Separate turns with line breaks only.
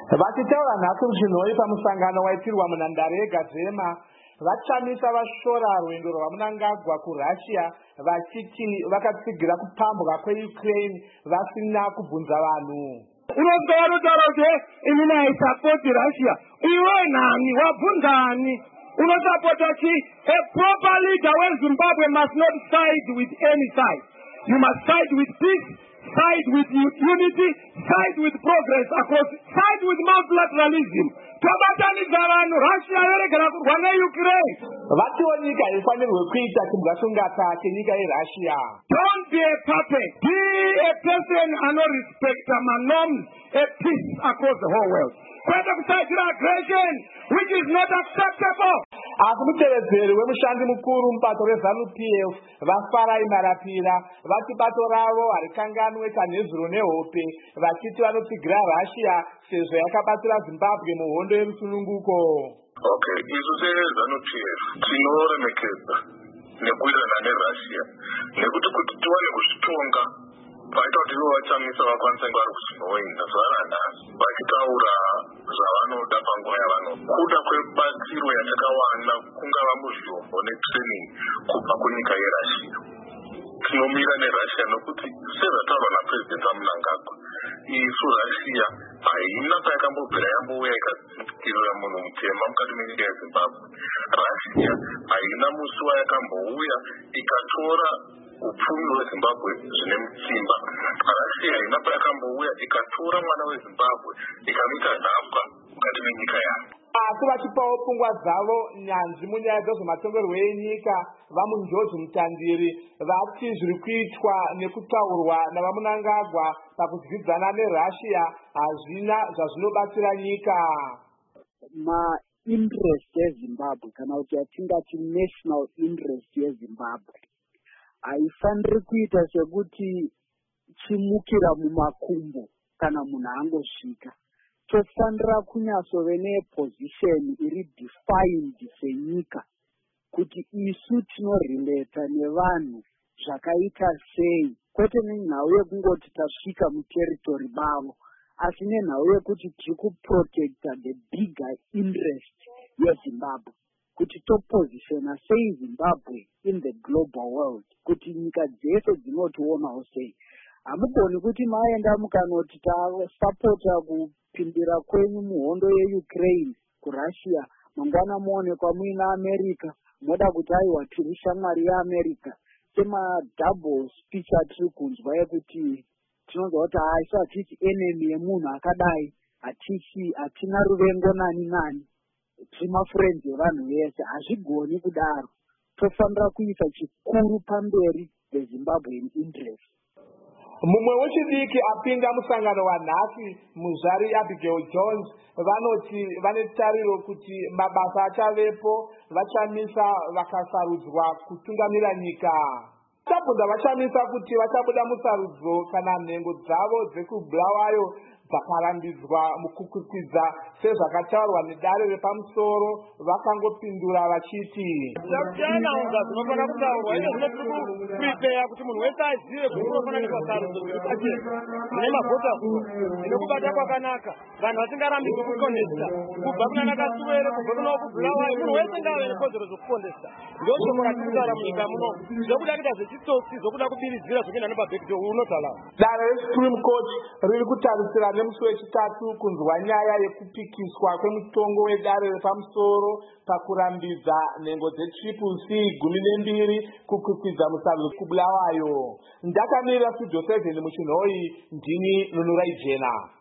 Vachitaura nhasi muchinhoi pamusangano waitirwa munhandare yeGazema, vachamisa vashora rwendo rwaMnangagwa kuRussia vachiti vakatsigira kupambwa kweUkraine vasina kubvunza vanhu.
Unozwa vanotaura kuti inini aisapoti Russia. Iwe nani wabvunzani? Unosapota chi? A proper leader weZimbabwe must not side with any side. You must side with peace, side with unity, side with progress across, side with multilateralism. Tobatanidza vanhu Russia yoregera kurwa neUkraine.
Vatiwo nyika inofanirwe kuita chibwashungata chenyika yeRussia.
Don't be a puppet. Be a person anorespecta manorms, a peace across the whole world. Kwete kusaitira aggression, which is not acceptable.
Asi mutevedzeri wemushandi mukuru mubato reZANU-PF vaFarai Marapira vati bato ravo harikanganwe tanhezuro nehope, vachiti vanotsigira Russia sezvo yakabatsira Zimbabwe muhondo yerusununguko.
Okay, isu seZANU-PF tinoremekedza nekuirana neRussia nekuti kuti tiwane kuzvitonga paita kuti ivo vachamisa vakwanisa kunge vari kuzvinoina zvaranhasi vachitaura zvavanoda panguva yavanoda kuda kwebatsiro yatakawana kungava muzvombo netraining kubva kunyika yeRussia. Tinomira neRussia nokuti sezvataurwa naPresident Mnangagwa, isu Russia haina payakambobvira yambouya ikadzikirira munhu mutema mukati menyika yeZimbabwe. Russia haina musi wayakambouya ikatora upfumi hweZimbabwe zvine simba. Russia haina payakambouya ikatora mwana weZimbabwe ikamuita nhapwa mukati menyika yayo.
Asi vachipawo pfungwa dzavo nyanzvi munyaya dzezvematongerwo enyika vamunjozi mutandiri vati zviri kuitwa nekutaurwa navaMnangagwa pakudyidzana neRussia hazvina zvazvinobatsira nyika.
Ma-interest yeZimbabwe kana kuti yatingati national interest yeZimbabwe haifaniri kuita sekuti chimukira mumakumbo kana munhu angosvika. Tofanira kunyasove neposition iri defined senyika kuti isu tinorelata nevanhu zvakaita sei, kwete nenhau yekungoti tasvika muteritori bavo, asi nenhau yekuti tiri kuprotecta the bigger interest yeZimbabwe, kuti topositiona sei Zimbabwe in the global world, kuti nyika dzese dzinotionawo sei. Hamugoni kuti maenda mukanoti tasapota kupindira kwenyu muhondo yeUkraine kuRussia, mangwana muonekwa muina America, moda kuti aiwa tiri shamwari yeAmerica. Sema-double speech atiri kunzwa yekuti tinonzwa kuti isu hatisi enemy yemunhu akadai, hatina ruvengo nani nani, tiri mafriends evanhu vese. Hazvigoni kudaro. Tofanira kuisa chikuru pamberi peZimbabwean interest.
Mumwe wechidiki apinda musangano wanhasi, muzvari Abigail Jones, vanoti vane tariro kuti mabasa achavepo vachamisa vakasarudzwa kutungamira nyika. Chabvunza vachamisa kuti vachabuda musarudzo kana nhengo dzavo dzekubulawayo dzakarambidzwa mukukwikwiza sezvakataurwa nedare repamusoro, vakangopindura vachiti
zvakutanaunga zvinofana kutaurwa ine zvinotiri kuprepare kuti munhu wese azive kuti unofana kuita sarudzo dziripachena dzine mavhota dzine kubata kwakanaka, vanhu vasingarambidzi kukondesa kubva kunana Kasuwere kubva kuna kubulawayo. Munhu wese ngave nekodzero dzokukondesa. Ndoshoko ratiri kutaura munyika muno, zvokuda kuita zvechitsotsi, zvokuda kubiridzira zvopinda nepabackdoor. Unotaura
dare reSupreme Court riri kutarisira nemusi wechitatu kunzwa nyaya yekupikiswa kwemutongo wedare repamusoro pakurambidza nhengo dzeCCC-12 kukwikwidza musarudzo kubulawayo. Ndakamirira Studio 7 muchinhoi, ndini Nunurai Jena.